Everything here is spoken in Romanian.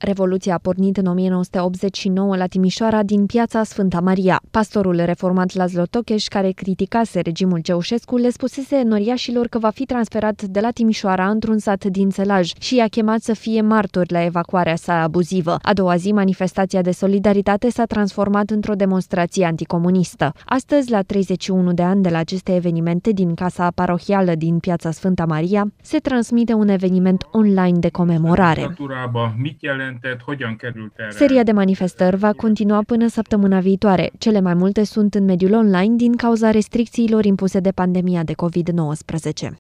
Revoluția a pornit în 1989 la Timișoara din piața Sfânta Maria. Pastorul reformat Laszlo Tokes, care criticase regimul Ceaușescu, le spusese noriașilor că va fi transferat de la Timișoara într-un sat din Sălaj și i-a chemat să fie martori la evacuarea sa abuzivă. A doua zi, manifestația de solidaritate s-a transformat într-o demonstrație anticomunistă. Astăzi, la 31 de ani de la aceste evenimente din casa parohială din piața Sfânta Maria, se transmite un eveniment online de comemorare. Seria de manifestări va continua până săptămâna viitoare. Cele mai multe sunt în mediul online din cauza restricțiilor impuse de pandemia de COVID-19.